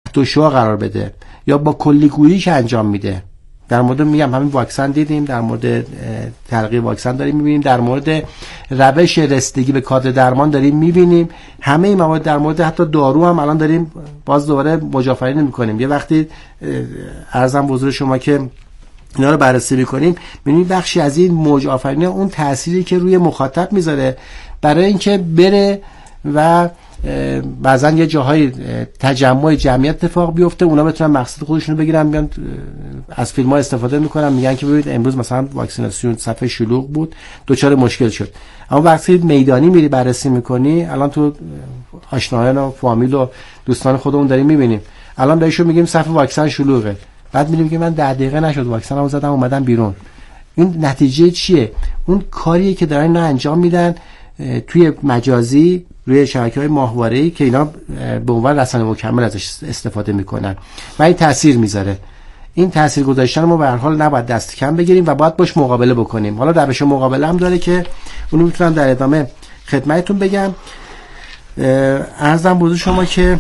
دوشو قرار بده یا با کلیگویی که انجام میده. در مورد میگم همین واکسن دیدیم، در مورد تلقیح واکسن داریم میبینیم، در مورد روش رسیدگی به کادر درمان داریم میبینیم، همه این موارد، در مورد حتی دارو هم الان داریم باز دوباره موج‌آفرینی میکنیم. یه وقتی عرضم به حضور شما که اینا رو بررسی میکنیم میبینیم بخشی از این موج‌آفرینی اون تأثیری که روی مخاطب میذاره برای اینکه بره و بعضن یه جاهای تجمع جمعیت اتفاق بیفته، اونا بتونن مقصد خودشونو بگیرن، بیان از فیلم‌ها استفاده میکنن، میگن که ببینید امروز مثلا واکسیناسیون صفحه شلوغ بود، دوچار مشکل شد. اما وقتی میدانی میری بررسی میکنی، الان تو آشنایان و فامیل و دوستان خودمون داریم میبینیم، الان بهشون میگیم صفحه واکسن شلوغه، بعد میگیم که من 10 دقیقه نشد واکسنمو زدم اومدم بیرون. این نتیجه چیه؟ اون کاریه که دارن اینا انجام میدن توی مجازی روی شبکه‌های ماهواره‌ای که اینا به عنوان رسانه مکمل ازش استفاده میکنن و این تاثیر میذاره. این تاثیر گذاشتن ما به هر حال نباید دست کم بگیریم و باید باش مقابله بکنیم. حالا روش مقابله هم داره که اونو میتونم در ادامه خدمتتون بگم. عرضم به حضور شما که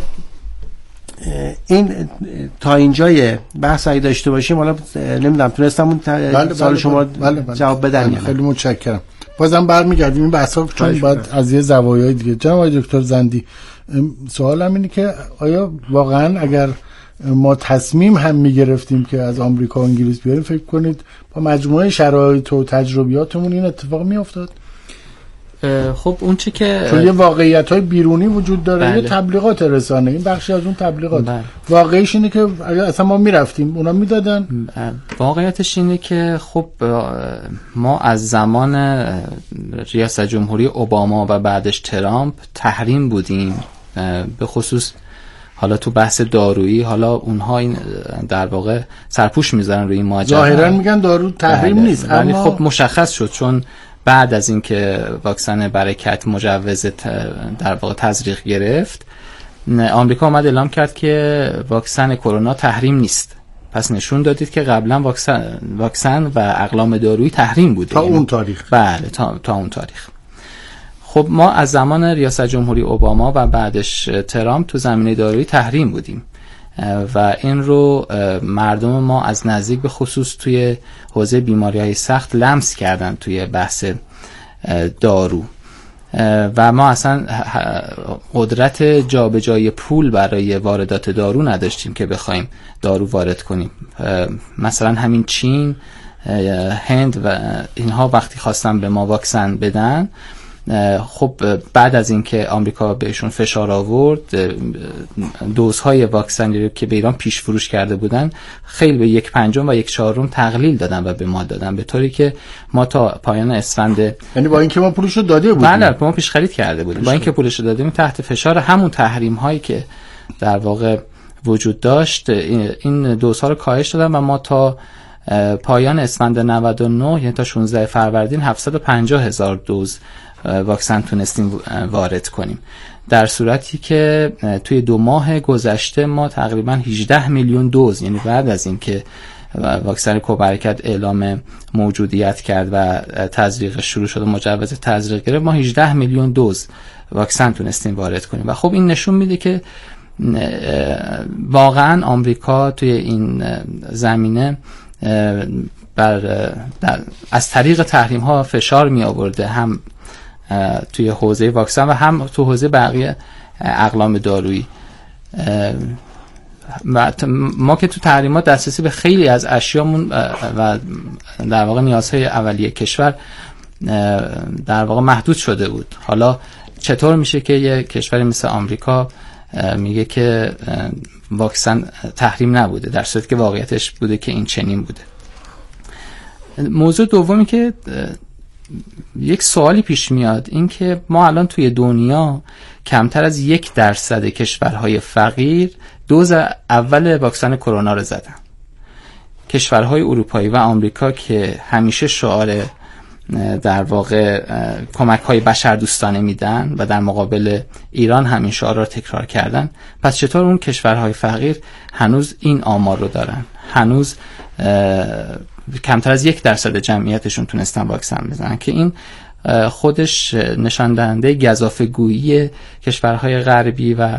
این تا اینجای بحث اگه داشته باشیم، حالا نمیدونم تونستم اون سوال شما جواب بدم. خیلی متشکرم. بازم برمیگردیم این بحثا چون باید از یه زوایای دیگه. جناب دکتر زندی، سوالم اینه که آیا واقعا اگر ما تصمیم هم میگرفتیم که از آمریکا و انگلیس بیاریم، فکر کنید با مجموعه شرایط و تجربیاتمون این اتفاق میافتاد؟ خب اون چه که چون یه واقعیت‌های بیرونی وجود داره، یه تبلیغات رسانه، این بخشی از اون تبلیغات. واقعیش اینه که اگر اصلا ما میرفتیم اونا میدادن. واقعیتش اینه که خب ما از زمان ریاست جمهوری اوباما و بعدش ترامپ تحریم بودیم، به خصوص حالا تو بحث دارویی. حالا اونها این در واقع سرپوش میذارن روی این ماجرا، ظاهرا میگن دارو تحریم نیست، ولی خب مشخص شد چون بعد از اینکه واکسن برکت مجوز در واقع تزریق گرفت، آمریکا اومد اعلام کرد که واکسن کرونا تحریم نیست. پس نشون دادید که قبلا واکسن و اقلام دارویی تحریم بوده تا اون تاریخ. بله تا اون تاریخ. خب ما از زمان ریاست جمهوری اوباما و بعدش ترامپ تو زمینه دارویی تحریم بودیم و این رو مردم ما از نزدیک به خصوص توی حوزه بیماری‌های سخت لمس کردن توی بحث دارو و ما اصلا قدرت جابجایی پول برای واردات دارو نداشتیم که بخوایم دارو وارد کنیم. مثلا همین چین، هند و اینها وقتی خواستن به ما واکسن بدن، خب بعد از اینکه آمریکا بهشون فشار آورد، دوزهای واکسنی رو که به ایران پیش فروش کرده بودن خیلی به 1/5 و 1/4 تقلیل دادن و به ما دادن، به طوری که ما تا پایان اسفند، یعنی با اینکه ما پولشو داده بودیم، بله ما پیش خرید کرده بودیم، با اینکه پولشو داده بودیم تحت فشار همون تحریم هایی که در واقع وجود داشت این دوزها رو کاهش دادن و ما تا پایان اسفند 99 یعنی تا 16 فروردین 750,000 دوز واکسن تونستیم وارد کنیم، در صورتی که توی 2 ماه گذشته ما تقریبا 18 میلیون دوز، یعنی بعد از اینکه واکسن کوبرکت اعلام موجودیت کرد و تزریق شروع شد و مجوز تزریق گرفت، ما 18 میلیون دوز واکسن تونستیم وارد کنیم و خب این نشون میده که واقعا آمریکا توی این زمینه از طریق تحریم ها فشار می آورده، هم توی حوزه واکسن و هم تو حوزه بقیه اقلام دارویی. ما که تو تحریمات دسترسی به خیلی از اشیامون و در واقع نیازهای اولیه کشور در واقع محدود شده بود. حالا چطور میشه که یه کشوری مثل آمریکا میگه که واکسن تحریم نبوده، در صورتی که واقعیتش بوده که این چنین بوده. موضوع دومی که یک سوالی پیش میاد این که ما الان توی دنیا کمتر از 1% کشورهای فقیر دوز اول واکسن کرونا رو زدن. کشورهای اروپایی و آمریکا که همیشه شعار در واقع کمک‌های بشردوستانه میدن و در مقابل ایران همین شعار رو تکرار کردن، پس چطور اون کشورهای فقیر هنوز این آمار رو دارن؟ هنوز کمتر از 1% جمعیتشون تونستن واکسن بزنن که این خودش نشان دهنده گزافه‌گویی کشورهای غربی و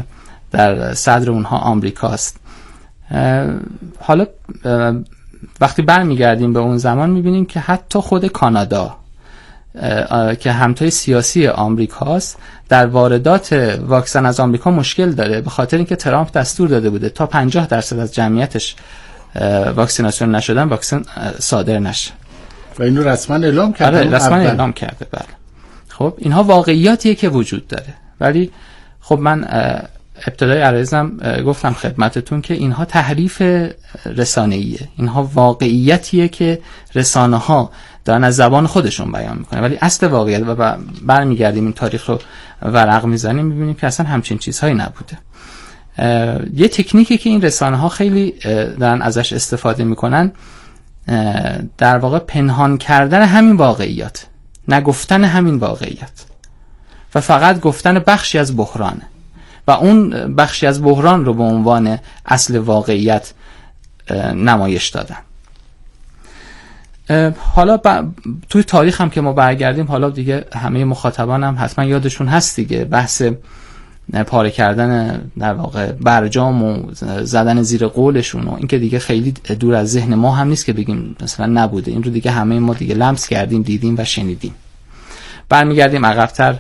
در صدر اونها آمریکاست. حالا وقتی برمیگردیم به اون زمان میبینیم که حتی خود کانادا که همتای سیاسی آمریکاست در واردات واکسن از آمریکا مشکل داره، به خاطر اینکه ترامپ دستور داده بوده تا 50% از جمعیتش واکسیناسیون نشدن واکسن صادر نشه و اینو رسما اعلام کرده. آره رسما اعلام کرده. بله خب اینها واقعیاتیه که وجود داره، ولی خب من ابتدای عرضم گفتم خدمتتون که اینها تحریف رسانه‌ایه، اینها واقعیتیه که رسانه‌ها دارن از زبان خودشون بیان میکنن، ولی اصل واقعیت و برمیگردیم این تاریخ رو ورق میزنیم میبینیم که اصلا همچین چیزهایی نبوده. یه تکنیکی که این رسانه‌ها خیلی دارن ازش استفاده میکنن در واقع پنهان کردن همین واقعیات، نگفتن همین واقعیت و فقط گفتن بخشی از بحرانه و اون بخشی از بحران رو به عنوان اصل واقعیت نمایش دادن. حالا توی تاریخ هم که ما برگردیم، حالا دیگه همه مخاطبان هم حتما یادشون هست دیگه، بحث پاره کردن در واقع برجام و زدن زیر قولشون و این که دیگه خیلی دور از ذهن ما هم نیست که بگیم مثلا نبوده، این رو دیگه همه ما دیگه لمس کردیم، دیدیم و شنیدیم. برمیگردیم عقب‌تر،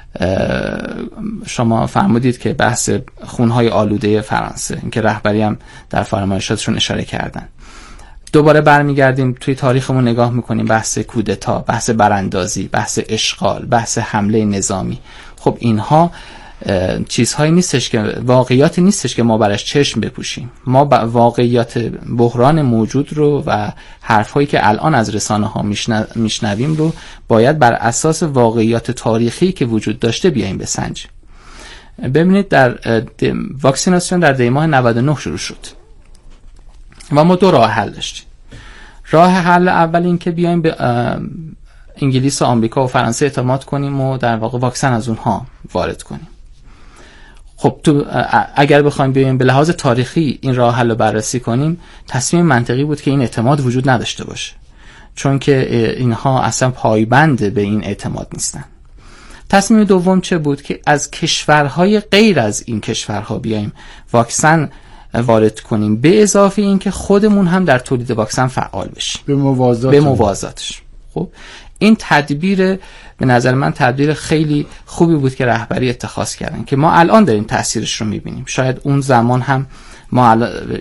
شما فرمودید که بحث خونهای آلوده فرانسه، این که رهبری هم در فرمایشاتشون اشاره کردن. دوباره برمیگردیم توی تاریخمون نگاه میکنیم، بحث کودتا، بحث براندازی، بحث اشغال، بحث حمله نظامی. خب اینها چیزهایی نیستش که واقعیات نیستش که ما برش چشم بپوشیم. ما واقعیات بحران موجود رو و حرفهایی که الان از رسانه ها میشنویم رو باید بر اساس واقعیات تاریخی که وجود داشته بیاییم بسنجیم. ببینید در واکسیناسیون در دی ماه 99 شروع شد و ما دو راه حل داشتیم. راه حل اول این که بیایم به انگلیس و آمریکا و فرانسه اعتماد کنیم و در واقع واکسن از اونها وارد کنیم. خب اگر بخوایم بیایم به لحاظ تاریخی این راه حل رو بررسی کنیم، تصمیم منطقی بود که این اعتماد وجود نداشته باشه، چون که اینها اصلا پایبند به این اعتماد نیستن. تصمیم دوم چه بود؟ که از کشورهای غیر از این کشورها بیایم واکسن وارد کنیم، به اضافه این که خودمون هم در تولید واکسن فعال بشیم به موازاتش. خب این تدبیر به نظر من تدبیر خیلی خوبی بود که رهبری اتخاذ کردن که ما الان داریم تاثیرش رو میبینیم. شاید اون زمان هم ما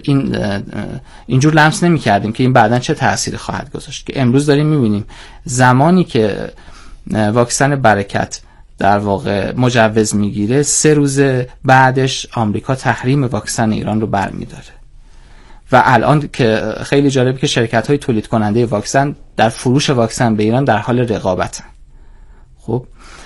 اینجور لمس نمی کردیم که این بعداً چه تأثیری خواهد گذاشت، که امروز داریم میبینیم. زمانی که واکسن برکت در واقع مجوز میگیره، 3 روز بعدش آمریکا تحریم واکسن ایران رو برمیداره و الان که خیلی جالبه که شرکت‌های تولید کننده واکسن در فروش واکسن به ایران در حال رقابتن. خب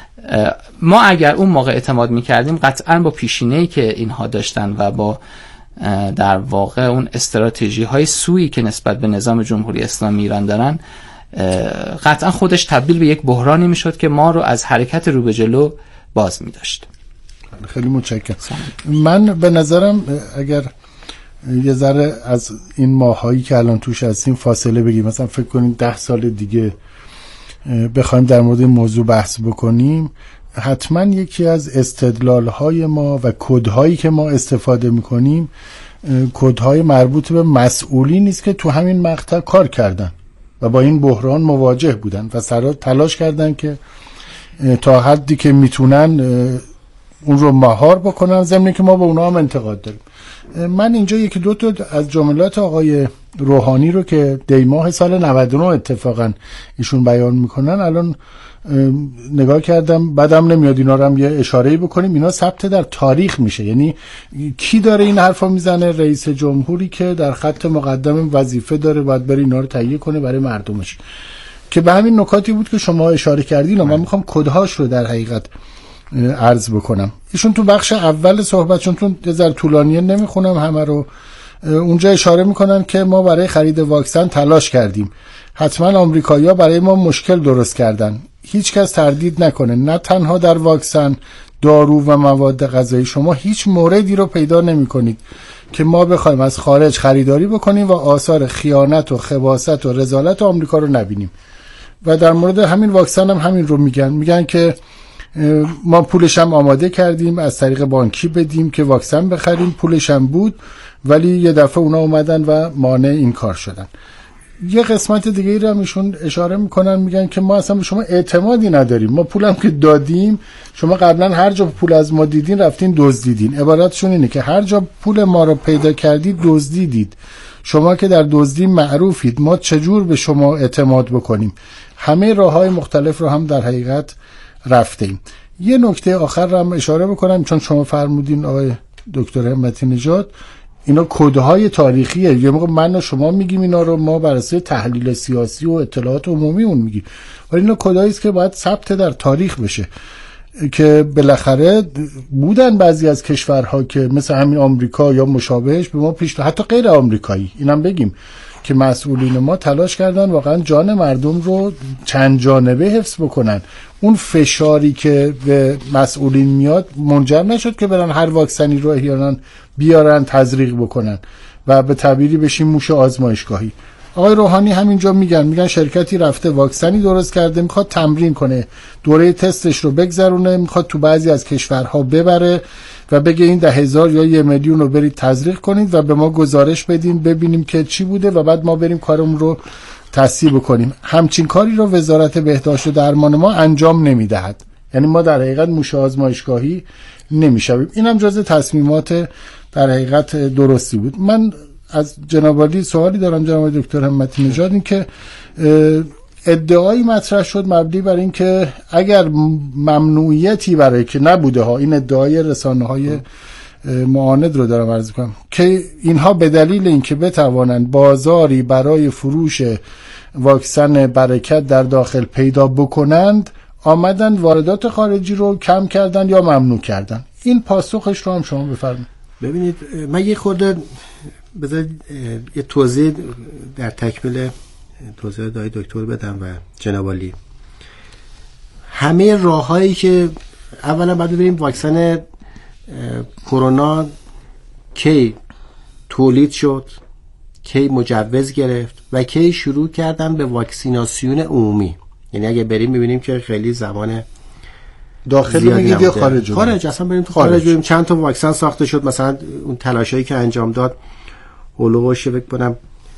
ما اگر اون موقع اعتماد می‌کردیم، قطعاً با پیشینه‌ای که اینها داشتن و با در واقع اون استراتژی‌های سویی که نسبت به نظام جمهوری اسلامی ایران دارن، قطعاً خودش تبدیل به یک بحرانی میشد که ما رو از حرکت رو به جلو باز می‌داشت. خیلی متشکرم. من به نظرم اگر یه ذره از این ماهایی که الان توش هستیم فاصله بگیم، مثلا فکر کنیم 10 سال دیگه بخوایم در مورد این موضوع بحث بکنیم، حتما یکی از استدلال‌های ما و کدهایی که ما استفاده می‌کنیم کدهای مربوط به مسئولین نیست که تو همین مقطع کار کردن و با این بحران مواجه بودن و تلاش کردن که تا حدی که میتونن اون رو مهار بکنن، ضمن که ما به اونا هم انتقاد داریم. من اینجا یکی دو تا از جملات آقای روحانی رو که دی ماه سال 99 اتفاقا ایشون بیان میکنن الان نگاه کردم، بعدم نمیاد اینا رو هم یه اشاره‌ای بکنیم. اینا ثبت در تاریخ میشه، یعنی کی داره این حرفا میزنه؟ رئیس جمهوری که در خط مقدم وظیفه داره، باید بره اینا رو تهیه کنه برای مردمش، که به همین نکاتی بود که شما اشاره کردین و من میخوام کدهاش رو در حقیقت عرض بکنم. ایشون تو بخش اول صحبتشون، چون یه ذره طولانیه نمیخونم همه رو، اونجا اشاره میکنن که ما برای خرید واکسن تلاش کردیم، حتما آمریکایی‌ها برای ما مشکل درست کردن، هیچ کس تردید نکنه، نه تنها در واکسن، دارو و مواد غذایی شما هیچ موردی رو پیدا نمی‌کنید که ما بخوایم از خارج خریداری بکنیم و آثار خیانت و خباثت و رذالت آمریکا رو نبینیم. و در مورد همین واکسن هم همین رو میگن که ما پولش هم آماده کردیم از طریق بانکی بدیم که واکسن بخریم، پولش هم بود، ولی یه دفعه اونا اومدن و مانع این کار شدن. یه قسمت دیگه رو هم ایشون اشاره میکنن، میگن که ما اصلا به شما اعتمادی نداریم، ما پولم که دادیم، شما قبلا هر جا پول از ما دیدین رفتین دزدیدین. عبارتشون اینه که هر جا پول ما رو پیدا کردید دزدیدید، شما که در دزدی معروفید، ما چجور به شما اعتماد بکنیم؟ همه راههای مختلف رو هم در حقیقت رفتیم. یه نکته آخر رو هم اشاره بکنم، چون شما فرمودین آقای دکتر همتی نژاد اینا کدهای تاریخیه، یه موقع من و شما میگیم اینا رو، ما بر اساس تحلیل سیاسی و اطلاعات عمومی اون میگیم، ولی اینا کدایی است که باید ثبت در تاریخ بشه، که بالاخره بودن بعضی از کشورها که مثل همین آمریکا یا مشابهش به ما حتی غیر آمریکایی اینم بگیم که مسئولین ما تلاش کردن واقعا جان مردم رو چند جانبه حفظ بکنن. اون فشاری که به مسئولین میاد منجر نشد که برن هر واکسنی رو احیانا بیارن تزریق بکنن و به تعبیری بشیم موش آزمایشگاهی. آقای روحانی همینجا میگن شرکتی رفته واکسنی درست کرده، میخواد تمرین کنه، دوره تستش رو بگذرونه، میخواد تو بعضی از کشورها ببره و بگه این 10,000 یا 1,000,000 رو برید تزریق کنید و به ما گزارش بدین ببینیم که چی بوده و بعد ما بریم کارمون رو تصحیح بکنیم. همچین کاری رو وزارت بهداشت و درمان ما انجام نمیدهد، یعنی ما در حقیقت موش آزمایشگاهی نمیشویم. اینم جزء تصمیمات در حقیقت درستی بود. من از جناب عالی سوالی دارم جناب دکتر همتی نژاد، این که ادعایی مطرح شد مبنی بر این که اگر ممنوعیتی برای که نبوده ها، این ادعای رسانه‌های معاند رو دارم عرض کنم، که اینها به دلیل اینکه بتوانند بازاری برای فروش واکسن برکت در داخل پیدا بکنند آمدن واردات خارجی رو کم کردن یا ممنوع کردن. این پاسخش رو هم شما بفرمایید. ببینید من یه خورده بذارید یه توضیح در تکمیل توضیح دای دکتر بدم و جناب عالی. همه راههایی که اولا باید ببینیم واکسن کرونا کی تولید شد، کی مجوز گرفت و کی شروع کردن به واکسیناسیون عمومی. یعنی اگه بریم ببینیم که خیلی زمان داخل میگید یا خارج؟ خارج اصلا بریم تو خارج ببینیم چند تا واکسن ساخته شد. مثلا اون تلاشایی که انجام داد هولوش فکر کنم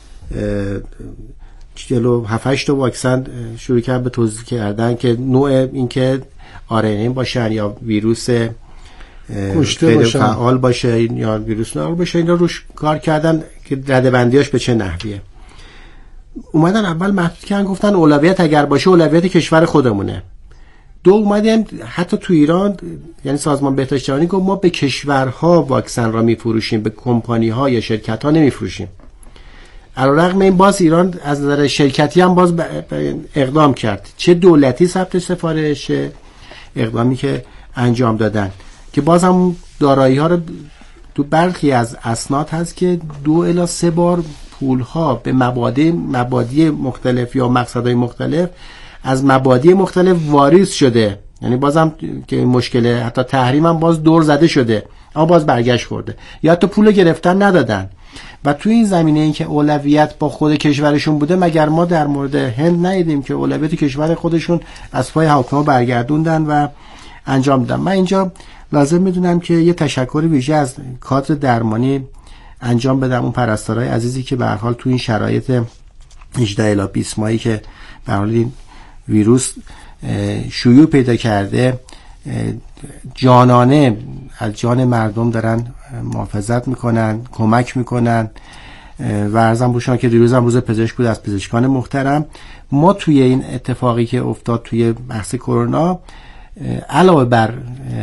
7-8 تا واکسن شروع کردن به توزیع کردن که نوع اینکه RNA باشن یا ویروس کشته فعال باشه یا ویروس ناقل باشه، اینا روش کار کردن که ردبندیاش به چه نحویه. اومدن اول محدود کردن، گفتن اولویت اگر باشه اولویت کشور خودمونه. دو اومدن حتی تو ایران، یعنی سازمان بهداشت جهانی گفت ما به کشورها واکسن را میفروشیم، به کمپانی‌ها یا شرکت‌ها نمیفروشیم. علیرغم این باز ایران از نظر شرکتی هم باز اقدام کرد، چه دولتی ثبت سفارش، اقدامی که انجام دادن که باز هم دارایی‌ها رو تو برخی از اسناد هست که 2 الی 3 بار پول‌ها به مبادی مختلف یا مقصدهای مختلف از مبادی مختلف واریز شده. یعنی بازم که این مشکل حتی تحریم هم باز دور زده شده اما باز برگشت خورده یا حتی پول گرفتن ندادن. و تو این زمینه این که اولویت با خود کشورشون بوده، مگر ما در مورد هند ندیدیم که اولویت کشور خودشون از پای حاکما برگردوندن و انجام دادن. من اینجا لازم میدونم که یه تشکر ویژه از کادر درمانی انجام بدم، اون پرستارای عزیزی که به هر حال تو این شرایط 18 الی 20 ماهی که به هر حال این ویروس شیوع پیدا کرده جانانه از جان مردم دارن محافظت میکنن، کمک میکنن و عرضم باشم که دیروز هم روز پزشک بود از پزشکان محترم. ما توی این اتفاقی که افتاد توی بحث کرونا علاوه بر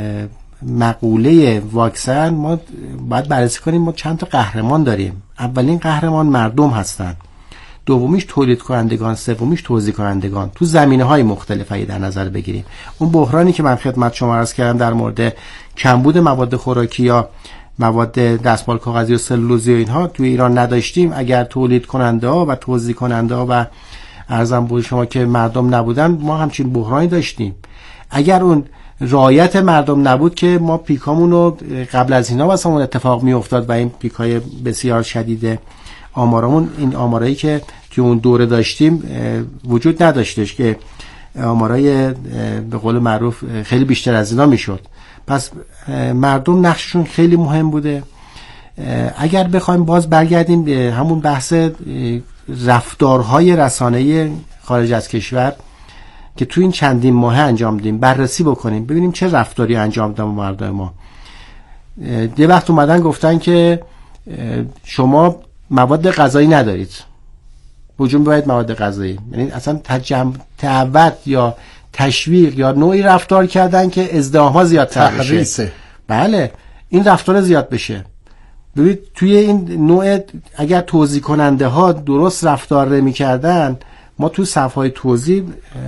مقوله واکسن ما باید بررسی کنیم ما چند تا قهرمان داریم. اولین قهرمان مردم هستن، دومیش تولید کنندگان، سومیش توزیع کنندگان تو زمینه‌های مختلفی در نظر بگیریم. اون بحرانی که من خدمت شما عرض کردم در مورد کمبود مواد خوراکی یا مواد دستمال کاغذی و سلولوزی و اینها توی ایران نداشتیم، اگر تولید کننده ها و توزیع کننده ها و عرضم به شما که مردم نبودن ما همچین بحرانی داشتیم. اگر اون رعایت مردم نبود که ما پیکامون رو قبل از اینا واسه اون اتفاق می افتاد و این پیکای بسیار شدید آمارمون، این آمارایی که توی اون دوره داشتیم وجود نداشتش که آمارای به قول معروف خیلی بیشتر از اینا میشد. پس مردم نقششون خیلی مهم بوده. اگر بخوایم باز برگردیم به همون بحث رفتارهای رسانه‌ای خارج از کشور که تو این چندین ماه انجام دادیم، بررسی بکنیم ببینیم چه رفتاری انجام دادن مردم ما. یه وقت اومدن گفتن که شما مواد غذایی ندارید، بجون باید مواد غذایی، یعنی اصلا تعود یا تشویق یا نوعی رفتار کردن که ازدحام‌ها زیادتر بشه. بله این رفتار زیاد بشه. ببینید توی این نوع اگر توزیع کننده ها درست رفتار می‌کردن، ما تو صفحه‌های توزیع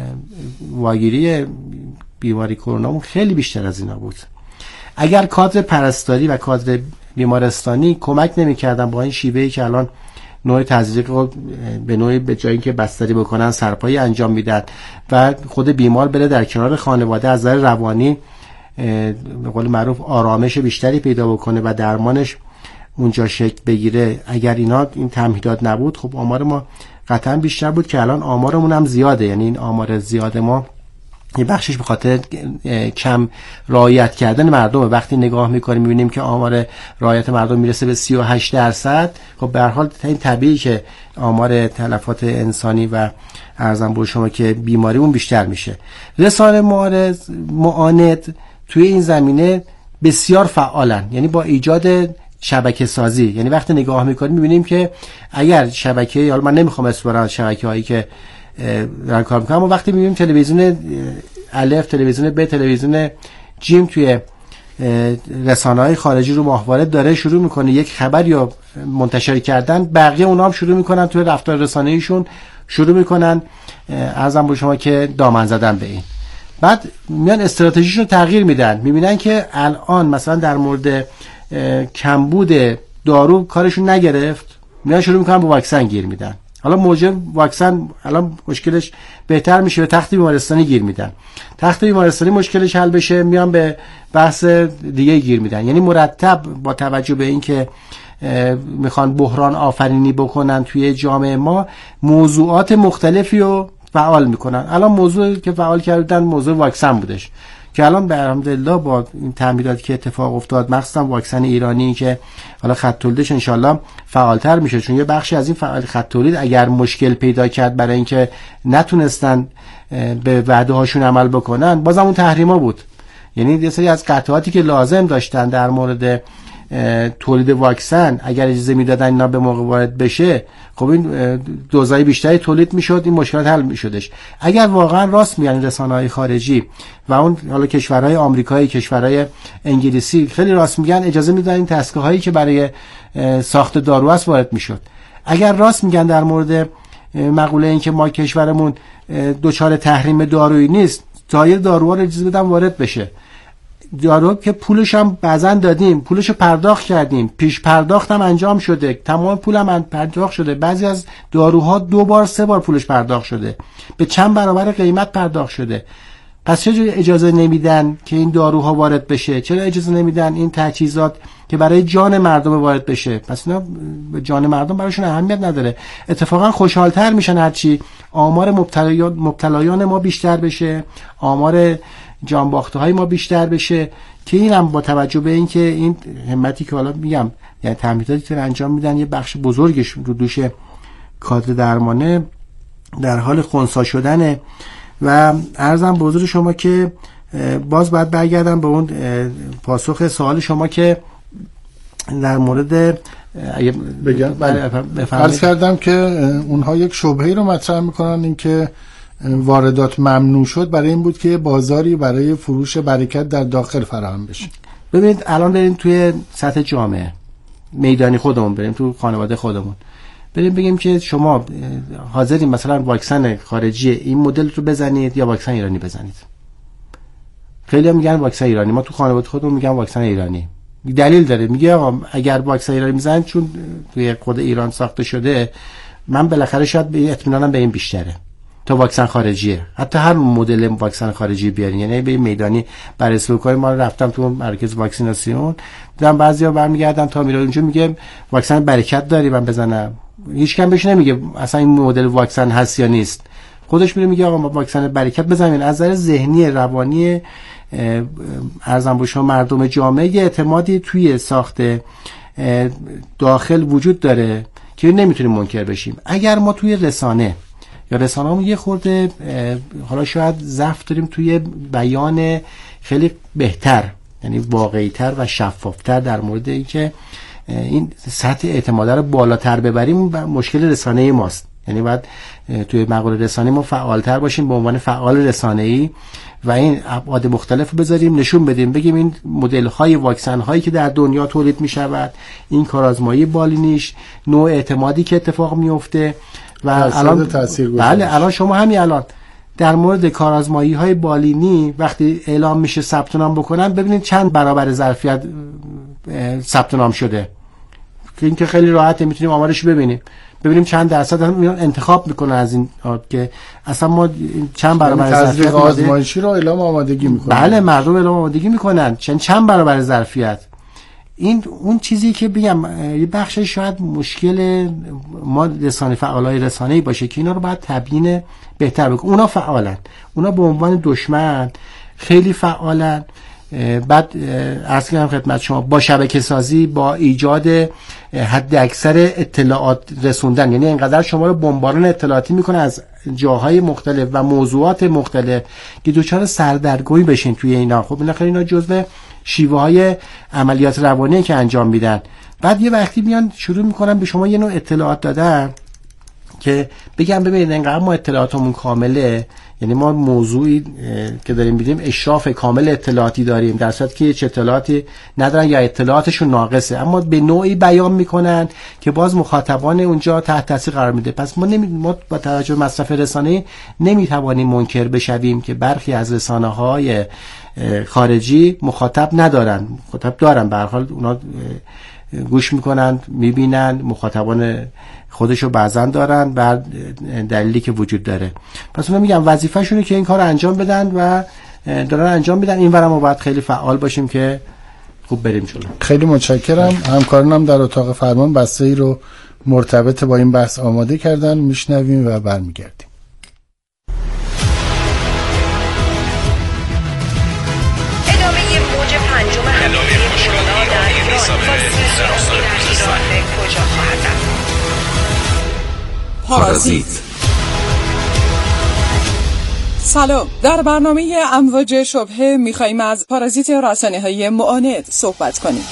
واگیری بیماری کرونامون خیلی بیشتر از اینا بود. اگر کادر پرستاری و کادر بیمارستانی کمک نمی‌کردن با این شیوهی که الان نوع تزریق رو به نوعی به جایی که بستری بکنن سرپایی انجام میدن و خود بیمار بره در کنار خانواده از نظر روانی به قول معروف آرامش بیشتری پیدا بکنه و درمانش اونجا شکل بگیره، اگر این تمهیدات نبود خب آمار ما قطعا بیشتر بود که الان آمارمون هم زیاده. یعنی این آمار زیاد ما یه بخشش به خاطر کم رعایت کردن مردم. وقتی نگاه میکنیم میبینیم که آمار رعایت مردم میرسه به 38%، خب به هر حال این طبیعی که آمار تلفات انسانی و ارزم به شما که بیماریمون بیشتر میشه. رسانه معاند توی این زمینه بسیار فعالن، یعنی با ایجاد شبکه سازی. یعنی وقتی نگاه میکنیم میبینیم که اگر شبکه، حالا من نمیخوام اسم ببرم شبکه هایی که دارن کار میکنن، اما وقتی میبینیم تلویزیون الف، تلویزیون ب، تلویزیون جیم توی رسانه‌های خارجی رو ماهواره داره شروع میکنه یک خبر یا منتشر کردن، بقیه اونا هم شروع میکنن توی رفتار رسانه‌ایشون شروع میکنن ارزم به شما که دامن زدن به این. بعد میان استراتژیشون رو تغییر میدن، میبینن که الان مثلا در مورد کمبود دارو کارشون نگرفت، میان شروع میکنن با واکسن گیر میدن. حالا موجب واکسن الان مشکلش بهتر میشه، به تخت بیمارستانی گیر میدن. تخت بیمارستانی مشکلش حل بشه میان به بحث دیگه گیر میدن. یعنی مرتب با توجه به این که میخوان بحران آفرینی بکنن توی جامعه ما، موضوعات مختلفی رو فعال میکنن. الان موضوعی که فعال کردن موضوع واکسن بودش که الان به الحمدلله با این تعمیداتی که اتفاق افتاد، مخصوصا واکسن ایرانی که حالا خط تولیدش انشالله فعالتر میشه، چون یه بخشی از این خط تولید اگر مشکل پیدا کرد برای اینکه نتونستن به وعده هاشون عمل بکنن، بازم اون تحریما بود. یعنی یه سری از قطعاتی که لازم داشتن در مورد تولید واکسن اگر اجازه میدادن اینا به موقع وارد بشه، خب این دوزای بیشتری تولید میشد، این مشکلات حل میشدش. اگر واقعا راست میگن رسانه‌های خارجی و اون حالا کشورهای آمریکایی، کشورهای انگلیسی خیلی راست میگن، اجازه میدن این دستگاهایی که برای ساخت دارو است وارد میشد. اگر راست میگن در مورد مقوله این که ما کشورمون دچار تحریم دارویی نیست، سایر داروها رو اجازه بدن وارد بشه. دارو که پولش هم بعضن دادیم، پولش رو پرداخت کردیم، پیش پرداخت هم انجام شده، تمام پول هم پرداخت شده. بعضی از داروها 2 بار 3 بار پولش پرداخت شده، به چند برابر قیمت پرداخت شده. پس چرا اجازه نمیدن که این داروها وارد بشه؟ چرا اجازه نمیدن این تجهیزات که برای جان مردم وارد بشه؟ پس اینا به جان مردم براشون اهمیت نداره. اتفاقا خوشحالتر میشن هرچی آمار مبتلایان ما بیشتر بشه، آمار جانباخته های ما بیشتر بشه، که این هم با توجه به این که این همتی که حالا میگم یعنی تمهیداتی که انجام میدن یه بخش بزرگش رو دوش کادر درمانه در حال خنثی شدنه. و عرضم به حضور شما که باز باید برگردم به اون پاسخ سوال شما که در مورد بگم عرض کردم که اونها یک شبهه‌ای رو مطرح میکنن، این که واردات ممنوع شد برای این بود که بازاری برای فروش برکت در داخل فراهم بشه. ببینید الان بریم توی سطح جامعه میدانی خودمون، بریم تو خانواده خودمون، بریم بگیم که شما حاضرین مثلا واکسن خارجی این مدل رو بزنید یا واکسن ایرانی بزنید. خیلی هم میگن واکسن ایرانی، ما تو خانواده خودمون میگن واکسن ایرانی. دلیل داره، میگه آقا اگر واکسن ایرانی میزنن چون توی خود ایران ساخته شده، من بالاخره شاید به اطمینانم به این بیشتره تا واکسن خارجیه. حتی هر مدل واکسن خارجی بیارین، یعنی به میدانی بررسی بکنید. ما رفتم تو مرکز واکسیناسیون، دیدم بعضیا برمیگردن تا میره اونجا میگه واکسن برکت داری من بزنم، هیچ کم بهش نمیگه اصلا این مدل واکسن هست یا نیست. خودش میره میگه آقا ما واکسن برکت بزنین. از نظر ذهنی روانی ارزم به شما مردم جامعه اعتمادی توی ساخت داخل وجود داره که نمیتونیم منکر بشیم. اگر ما توی رسانه یا رسانه‌مون یه خورده حالا شاید ضعف داریم توی بیان خیلی بهتر، یعنی واقعی‌تر و شفاف‌تر در مورد اینکه این سطح اعتماد رو بالاتر ببریم، مشکل رسانه‌ای ماست. یعنی باید توی مقاله رسانه‌ای ما فعالتر باشیم به عنوان فعال رسانه‌ای و این ابعاد مختلف بذاریم، نشون بدیم، بگیم این مدل‌های واکسن‌هایی که در دنیا تولید می‌شود، این کارآزمایی بالینیش، نوع اعتمادی که اتفاق میفته و الان بله الان شما همین الان در مورد کارآزمایی‌های بالینی وقتی اعلام میشه ثبت نام بکنن، ببینید چند برابر ظرفیت ثبت نام شده. این که خیلی راحته، میتونیم آمارش ببینیم چند درصد هم انتخاب میکنن از این که اصلا ما چند برابر ظرفیت آزمایشی رو اعلام آمادگی میکنن. بله مردم اعلام آمادگی میکنن چند برابر ظرفیت. این اون چیزی که بگم یه بخش شاید مشکل ما رسانه فعالای رسانه‌ای باشه که اینا رو باید تبیین بهتر بکنن. اونا فعالن، اونا به عنوان دشمن خیلی فعالن. بعد عرض کردم خدمت شما با شبکه سازی، با ایجاد حد اکثر اطلاعات رسوندن، یعنی اینقدر شما رو بمباران اطلاعاتی میکنه از جاهای مختلف و موضوعات مختلف که دوچار سردرگمی بشین توی اینا. خب بالاخره اینا جزء شیوه های عملیات روانی که انجام میدن. بعد یه وقتی میان شروع میکنن به شما یه نوع اطلاعات دادن که بگم ببینید اینقدر ما اطلاعاتمون کامله، یعنی ما موضوعی که داریم میدیم اشراف کامل اطلاعاتی داریم، در صورتی که هیچ اطلاعاتی ندارن یا اطلاعاتشون ناقصه، اما به نوعی بیان میکنن که باز مخاطبان اونجا تحت تاثیر قرار میده. پس ما با توجه به مصرف رسانه‌ای نمیتوانیم منکر بشویم که برخی از رسانه‌های خارجی مخاطب ندارن، مخاطب دارن، به هر حال اونا گوش میکنن، میبینن، مخاطبان خودشو بعضن دارن بر دلیلی که وجود داره. پس اونا میگم وظیفه شونه که این کار انجام بدن و دارن انجام میدن. این ورم ما باید خیلی فعال باشیم که خوب بریم جلو. خیلی متشکرم. همکارانم در اتاق فرمان بسته‌ای رو مرتبط با این بحث آماده کردن، میشنویم و برمیگردیم. پارازیت. سلام، در برنامه امواج شبهه میخواییم از پارازیت رسانه‌های معاند صحبت کنیم.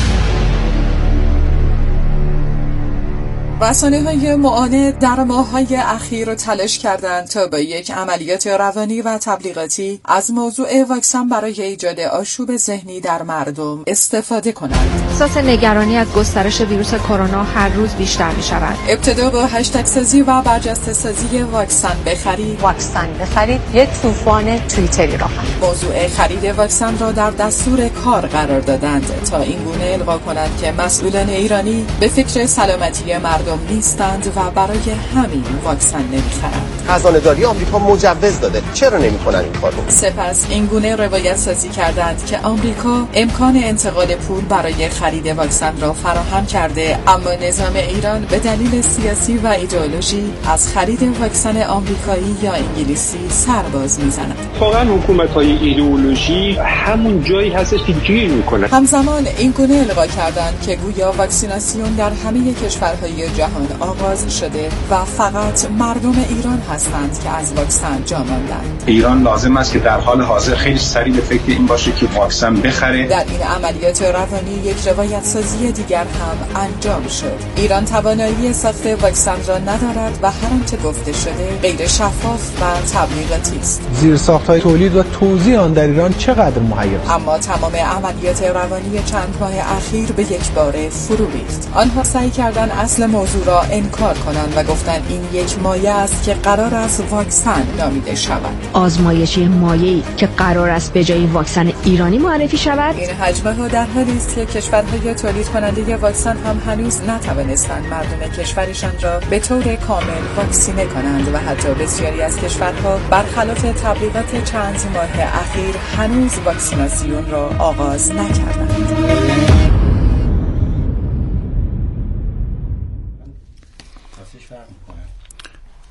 رسانه‌های معاند در ماه‌های اخیر تلاش کردند تا با یک عملیات روانی و تبلیغاتی از موضوع واکسن برای ایجاد آشوب ذهنی در مردم استفاده کنند. احساس نگرانی از گسترش ویروس کرونا هر روز بیشتر می‌شود. ابتدا با هشتگ سازی و برجسته سازی واکسن بخرید یک طوفان توییتری راه انداخت. موضوع خرید واکسن را در دستور کار قرار دادند تا اینگونه القا کنند که مسئولان ایرانی به فکر سلامتی مردم نیستند و برای همین واکسن نمیخرند. خزانه‌داری آمریکا مجوز داده، چرا نمیکنن این کارو؟ سپس اینگونه روایت سازی کردند که آمریکا امکان انتقال پول برای خرید واکسن را فراهم کرده، اما نظام ایران به دلیل سیاسی و ایدئولوژی از خرید واکسن آمریکایی یا انگلیسی سرباز میزند. واقعا حکومت‌های ایدئولوژی همون جایی هستش که گیر میکنه. همزمان اینگونه القا کردند که گویا واکسیناسیون در همه کشورهای جهان آغاز شده و فقط مردم ایران هستند که از واکسن جا ماندند. ایران لازم است که در حال حاضر خیلی سریع به فکر این باشه که واکسن بخره. در این عملیات روانی یک روایت سازی دیگر هم انجام شد. ایران توانایی ساخت واکسن را ندارد و هر آنچه گفته شده غیر شفاف و تبلیغاتی است. زیرساخت‌های تولید و توزیع آن در ایران چقدر مهیا است. اما تمام عملیات روانی چند ماه اخیر به یک باره فرو ریخت. آنها سعی کردند اصل موضوع را انکار کنند و گفتند این یک مایه است که قرار است واکسن نامیده شود. آزمایشی مایعی که قرار است به جای واکسن ایرانی معرفی شود. این حجمه ها در حالی است که کشورهای تولید کننده واکسن هم هنوز نتوانستند مردم کشورشان را به طور کامل واکسینه کنند و حتی بسیاری از کشورها برخلاف تبلیغات چند ماه اخیر هنوز واکسیناسیون را آغاز نکردند.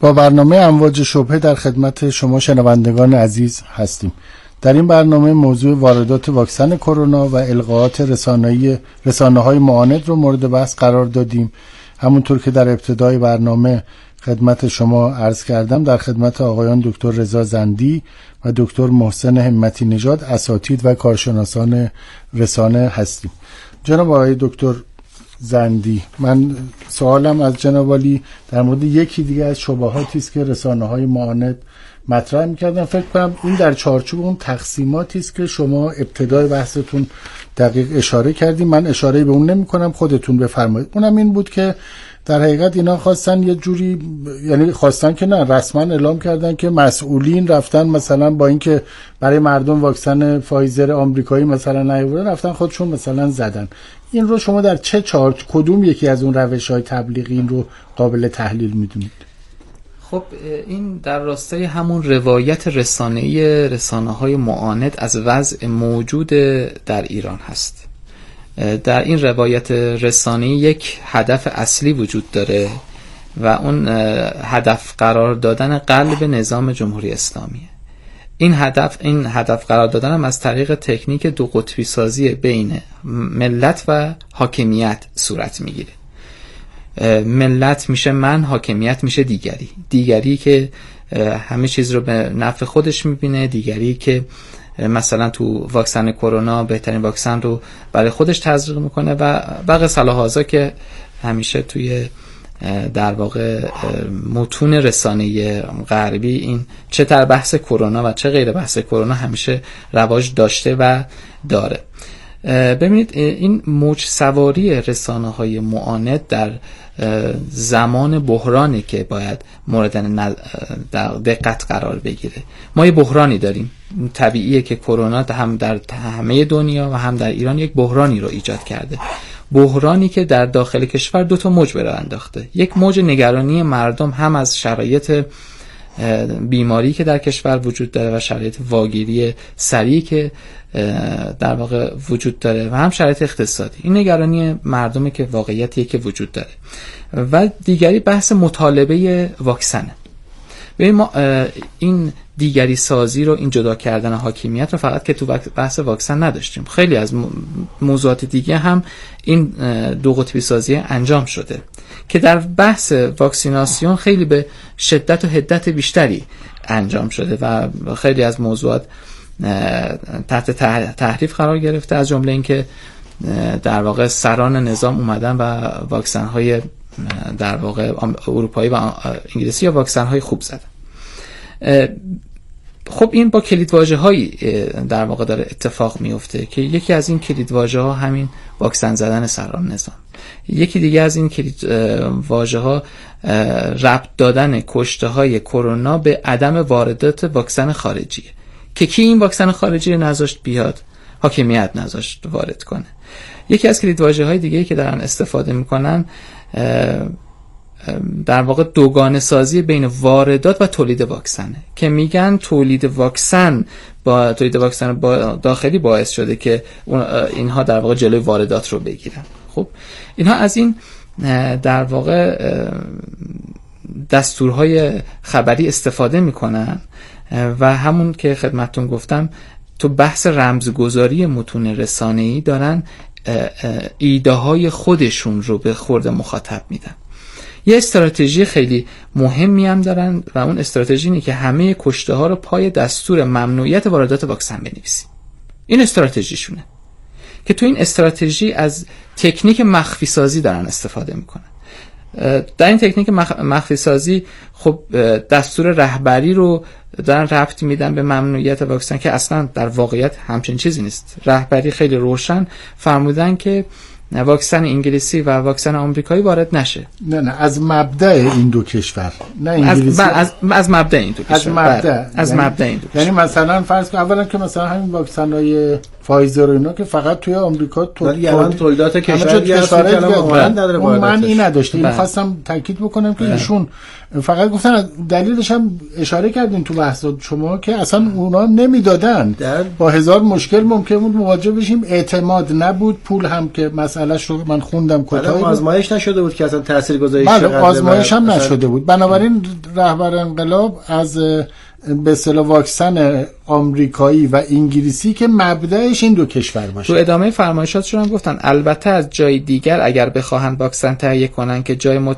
با برنامه امواج شبهه در خدمت شما شنوندگان عزیز هستیم. در این برنامه موضوع واردات واکسن کرونا و القاءات رسانه‌های معاند رو مورد بحث قرار دادیم. همونطور که در ابتدای برنامه خدمت شما عرض کردم، در خدمت آقایان دکتر رضا زندی و دکتر محسن همتی نژاد، اساتید و کارشناسان رسانه هستیم. جناب آقای دکتر زندی، من سوالم از جناب عالی در مورد یکی دیگه از شبهاتی است که رسانه‌های معاند مطرح می‌کردن. فکر کنم این در چارچوب اون تقسیماتی است که شما ابتدای بحثتون دقیق اشاره کردیم. من اشاره به اون نمی‌کنم، خودتون بفرمایید. اونم این بود که در حقیقت اینا خواستن یه جوری، یعنی خواستن که نه، رسما اعلام کردن که مسئولین رفتن مثلا با اینکه برای مردم واکسن فایزر آمریکایی مثلا نیاوردن، رفتن خودشون مثلا زدن. این رو شما در چه کدوم یکی از اون روش‌های تبلیغی این رو قابل تحلیل می‌دونید؟ خب این در راستای همون روایت رسانه‌های معاند از وضع موجود در ایران هست. در این روایت رسانه‌ای یک هدف اصلی وجود داره و اون هدف قرار دادن قلب نظام جمهوری اسلامیه. این هدف قرار دادن هم از طریق تکنیک دو قطبی سازی بین ملت و حاکمیت صورت میگیره. ملت میشه من، حاکمیت میشه دیگری که همه چیز رو به نفع خودش میبینه، دیگری که مثلا تو واکسن کرونا بهترین واکسن رو برای خودش تزریق میکنه و باقی صلاح‌ها که همیشه توی در واقع متون رسانه غربی این چه در بحث کرونا و چه غیر بحث کرونا همیشه رواج داشته و داره. ببینید این موج سواری رسانه‌های معاند در زمان بحرانی که باید مورد دقت قرار بگیره. ما یه بحرانی داریم، طبیعیه که کرونا هم در همه دنیا و هم در ایران یک بحرانی رو ایجاد کرده. بحرانی که در داخل کشور دو تا موج به راه انداخته. یک موج نگرانی مردم هم از شرایط بیماری که در کشور وجود داره و شرایط واگیری سریع که در واقع وجود داره و هم شرایط اقتصادی. این نگرانی مردمه که واقعیتیه که وجود داره. و دیگری بحث مطالبه واکسنه. ببین ما این دیگری سازی رو، این جدا کردن حاکمیت رو فقط که تو بحث واکسن نداشتیم. خیلی از موضوعات دیگه هم این دو قطبی سازی انجام شده که در بحث واکسیناسیون خیلی به شدت و حدت بیشتری انجام شده و خیلی از موضوعات تحت تحریف قرار گرفته، از جمله اینکه در واقع سران نظام اومدن و واکسن‌های در واقع اروپایی و انگلیسی یا واکسن‌های خوب زدن. خب این با کلیدواژه‌هایی در واقع داره اتفاق میفته که یکی از این کلیدواژه‌ها همین واکسن زدن سران نظام، یکی دیگه از این کلیدواژه‌ها ربط دادن کشته‌های کرونا به عدم واردات واکسن خارجیه که کی این واکسن خارجی رو نذاشت بیاد؟ حاکمیت نذاشت وارد کنه. یکی از کلیدواژه‌های دیگه که دارن استفاده میکنن در واقع دوگانه سازی بین واردات و تولید واکسنه که میگن تولید واکسن داخلی باعث شده که اینها در واقع جلوی واردات رو بگیرن. خب اینها از این در واقع دستورهای خبری استفاده میکنن و همون که خدمتتون گفتم تو بحث رمزگذاری متون رسانه‌ای دارن ایده های خودشون رو به خورد مخاطب میدن. یه استراتژی خیلی مهمی هم دارن و اون استراتژی اینه که همه کشته ها رو پای دستور ممنوعیت واردات واکسن بنویسیم. این استراتژیشونه که تو این استراتژی از تکنیک مخفی سازی دارن استفاده میکنن. در این تکنیک مخفی سازی خب دستور رهبری رو دارن ربط میدن به ممنوعیت واکسن که اصلا در واقعیت همچین چیزی نیست. رهبری خیلی روشن فرمودن که واکسن انگلیسی و واکسن آمریکایی وارد نشه. نه از مبدأ این دو کشور، نه انگلیسی از مبدأ این دو کشور. از مبدأ این دو کشور. یعنی مثلا فرض کن اولا که مثلا همین واکسن‌های فایزر و اینا که فقط توی آمریکا تولیدات کشوری من این نداشته. این خواستم تاکید بکنم که ایشون فقط گفتن، دلیلش هم اشاره کردین تو بحثات شما که اصلا اونا نمیدادن، با هزار مشکل ممکن بود مواجه بشیم، اعتماد نبود، پول هم که مسئلهش رو من خوندم کوتاه، آزمایش نشده بود که اصلا تاثیرگذاری چقدر، آزمایش هم نشده بود. بنابراین رهبر انقلاب از به اصطلاح واکسن آمریکایی و انگلیسی که مبدأش این دو کشور باشه. تو ادامه فرمایشاتشون هم گفتن البته از جای دیگر اگر بخواهن واکسن تهیه کنن که جای